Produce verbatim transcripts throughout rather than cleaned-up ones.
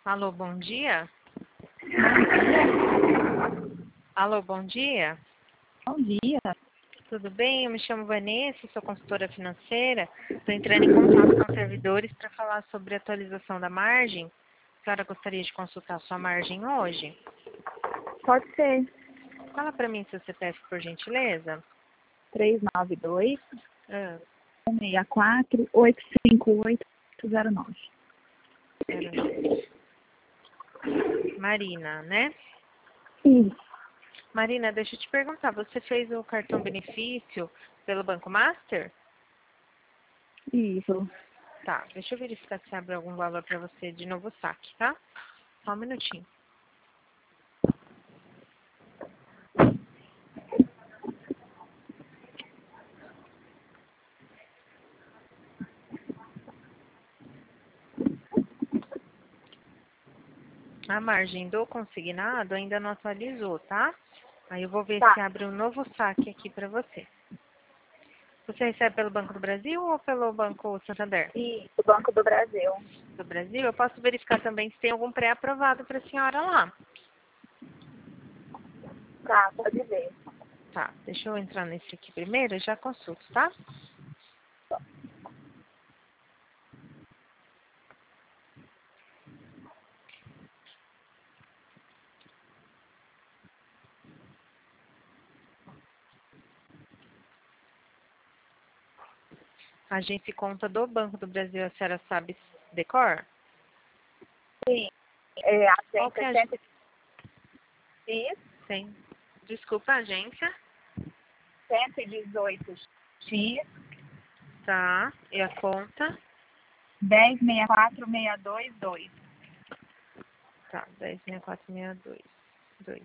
Alô, bom dia? Alô, bom dia? Bom dia. Tudo bem? Eu me chamo Vanessa, sou consultora financeira. Estou entrando em contato com os servidores para falar sobre a atualização da margem. A senhora gostaria de consultar sua margem hoje? Pode ser. Fala para mim seu C P F, por gentileza. três nove dois, Ah, um seis quatro, oito cinco oito zero nove. zero nove. Marina, né? Isso. Marina, deixa eu te perguntar, você fez o cartão benefício pelo Banco Master? Isso. Tá, deixa eu verificar se abre algum valor para você de novo saque, tá? Só um minutinho. A margem do consignado ainda não atualizou, tá? Aí eu vou ver Tá. se abre um novo saque aqui para você. Você recebe pelo Banco do Brasil ou pelo Banco Santander? Isso, Banco do Brasil. Do Brasil? Eu posso verificar também se tem algum pré-aprovado para a senhora lá. Tá, pode ver. Tá, deixa eu entrar nesse aqui primeiro e já consulto, tá? Agência e conta do Banco do Brasil, a senhora sabe decor? Sim. É, a Qual que é a agência X, Sim. Desculpa, agência. cento e dezoito X, Tá. E a conta? dez seis quatro seis dois dois. Tá, dez seis quatro seis dois. dois.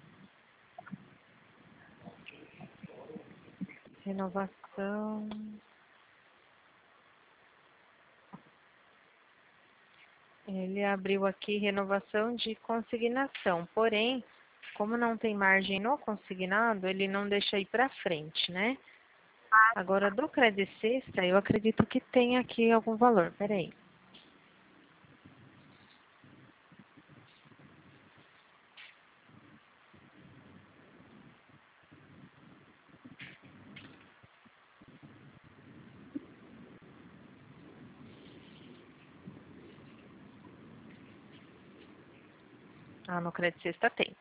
Renovação. Ele abriu aqui renovação de consignação. Porém, como não tem margem no consignado, ele não deixa ir para frente, né? Agora, do Credit Sexta, eu acredito que tem aqui algum valor. Peraí. Ah, no Credit Sexta tem.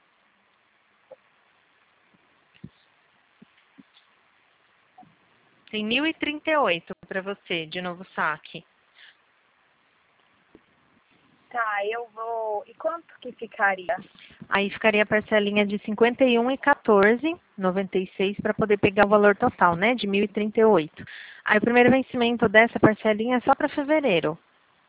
Tem mil e trinta e oito para você, de novo saque. Tá, eu vou... E quanto que ficaria? Aí ficaria a parcelinha de cinquenta e um e quatorze, noventa e seis para poder pegar o valor total, né, de mil e trinta e oito. Aí o primeiro vencimento dessa parcelinha é só para fevereiro.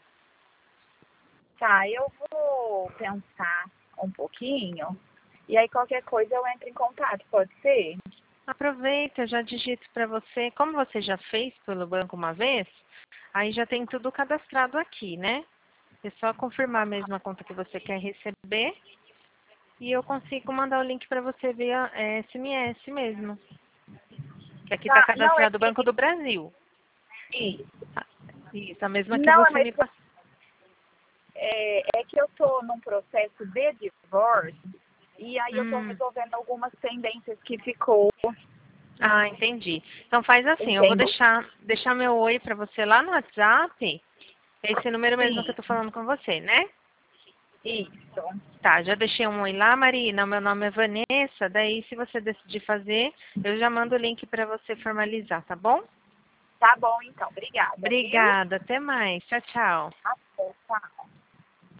Tá, eu vou pensar um pouquinho. E aí qualquer coisa eu entro em contato, pode ser? Aproveita, eu já digito para você, como você já fez pelo banco uma vez, aí já tem tudo cadastrado aqui, né? É só confirmar mesmo a conta que você quer receber e eu consigo mandar o link para você via é, S M S mesmo. Que aqui está Tá, não, é cadastrado o que... Banco do Brasil. Isso. Tá? Isso, a mesma que Não, você mas me passou. é, é que eu tô num processo de divórcio e aí eu tô Hum. resolvendo algumas pendências que ficou, Ah, entendi. Então faz assim, eu vou entende? deixar, deixar meu oi para você lá no WhatsApp, esse número mesmo que eu Sim, tô falando com você, né? isso. Tá, já deixei um oi lá, Marina. Meu nome é Vanessa. Daí, se você decidir fazer, eu já mando o link para você formalizar, tá bom? Tá bom, então. Obrigada, viu? Obrigada. Até mais. Tchau, tchau. Até, tá.